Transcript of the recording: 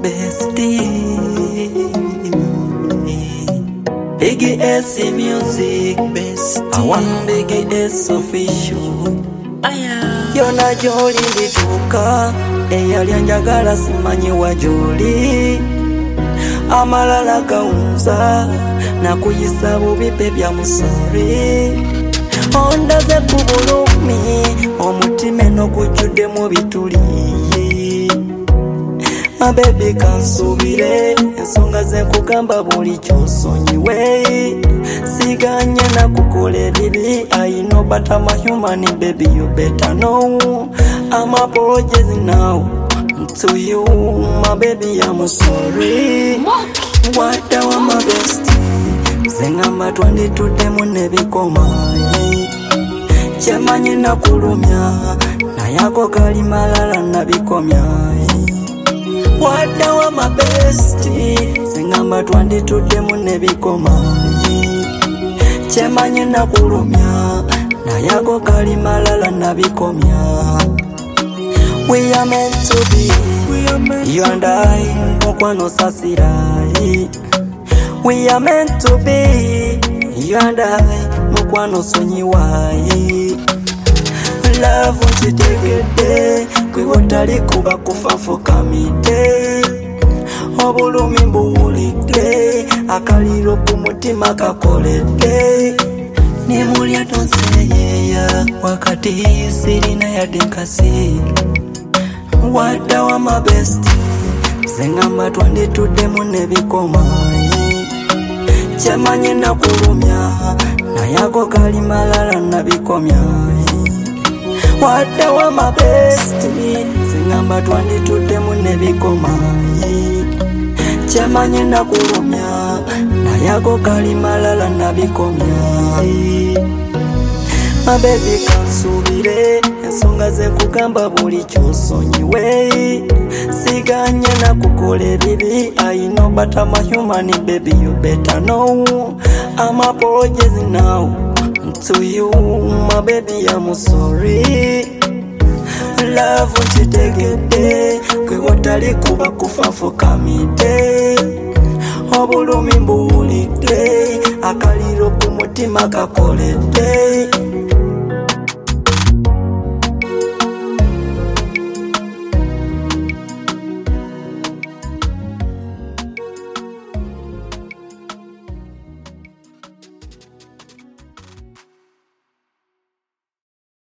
bestie. Biggie S music bestie. I want Biggie S official. Yona joli lituka eyali anjagala simanyi wa joli. Amalala gaunza na kuyisa bubipe bya musori. Ondaze kubulumi omutima no kujjude mu bituli. My baby kansubire ensonga ze nkugamba buli kyosonyiwe. Siganye na kukole bibi. I know but I'm a human baby, you better know. I'm apologizing now to you, my baby, I'm sorry. What I want my bestie zengamba twanditudde mu nebikomayi. Kyemanyi nakulumya nayako kali malala nabikomyayi. What I want my bestie zengamba twanditudde mu nebikomayi. Kyemanyi nakulumya nayako kali malala nabikomya. We are meant to be, you and I, mukwano sasirai. We are meant to be, you and I, mukwano sonyiwai. Love unchitegede, kwe wotali kuba kufafuka mite. Obulumi mbuwulide, akaliro kumutima kakolede. Nemulya tonseyeya, wakati sirina yadenkasi. Wada wa my bestie zengamba twanditudde mu nebikomayi. Kyemanyi nakulumya nayako kali malala nabikomyayi. Wada wa my bestie zengamba twanditudde mu nebikomayi. Kyemanyi nakulumya nayako kali malala nabikomyayi. My baby kansubire ensonga ze nkugamba buli kyosonyiwe. Siganye na kukole bibi. I know but I'm a human baby, you better know. I'm apologizing now to you, my baby, I'm sorry. Love unchitegede, kwe wotali kuba kufafuka mite. Obulumi mbuwulide, akaliro kumutima kakolede.